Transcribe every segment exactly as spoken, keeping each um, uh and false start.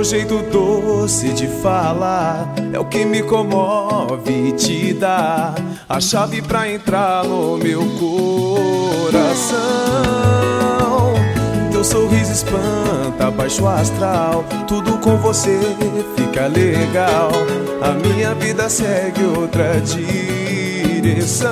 teu jeito doce de falar é o que me comove e te dá a chave pra entrar no meu coração. Teu sorriso espanta baixo astral, tudo com você fica legal. A minha vida segue outra direção.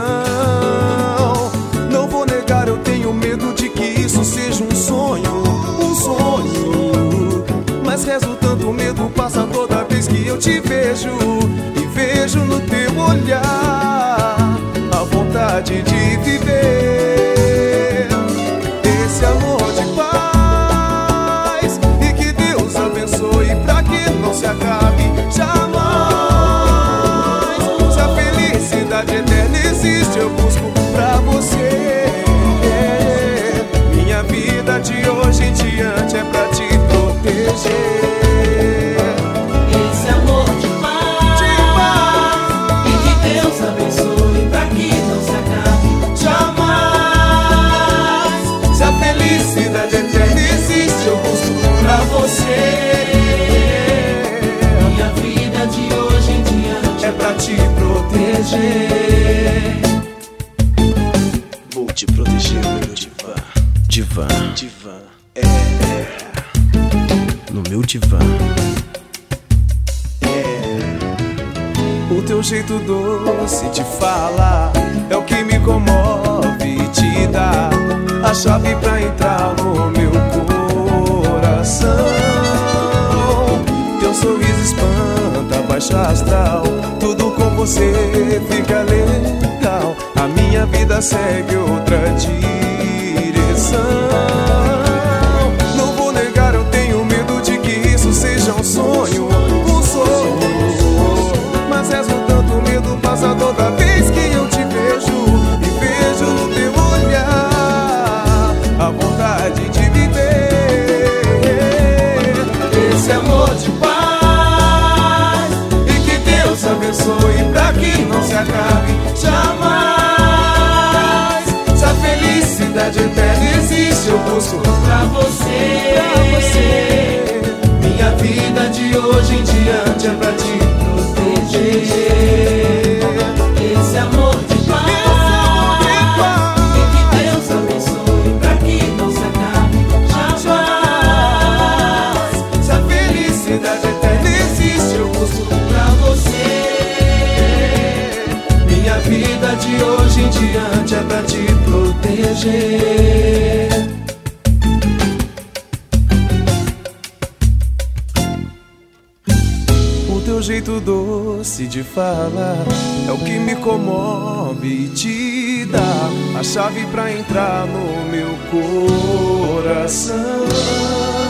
Não vou negar, eu tenho medo de que isso seja um sonho, um sonho. Mas rezo tanto, o medo passa toda vez que eu te vejo. E vejo no teu olhar a vontade de viver esse amor de paz. E que Deus abençoe pra que não se acabe jamais. Se a felicidade eterna existe, eu busco pra você. Minha vida de hoje em diante é pra te proteger. Esse amor de paz, de paz, e que Deus abençoe pra que não se acabe jamais. Se a felicidade eterna existe, eu busco pra você. Minha vida de hoje em diante é pra te proteger. Vou te proteger, meu divã. Divã, divã, é, é. No meu divã. O teu jeito doce de falar é o que me comove e te dá a chave pra entrar no meu coração. Teu sorriso espanta baixo astral, tudo com você fica legal. A minha vida segue outra direção. Não vou negar, eu tenho medo de que isso seja um sonho, um sonho. Mas rezo tanto, o medo passa toda vez que eu te vejo. E vejo no teu olhar a vontade de viver esse amor de paz. E que Deus abençoe pra que não se acabe jamais. Se a felicidade eterna existe, eu busco Pra você, pra você. minha vida de hoje em diante é pra te proteger. Esse amor de paz, e que Deus abençoe pra que não se acabe jamais. Se a felicidade eterna existe, eu busco Pra você, minha vida de hoje em diante é pra te proteger. O teu jeito doce de falar é o que me comove e te dá a chave pra entrar no meu coração.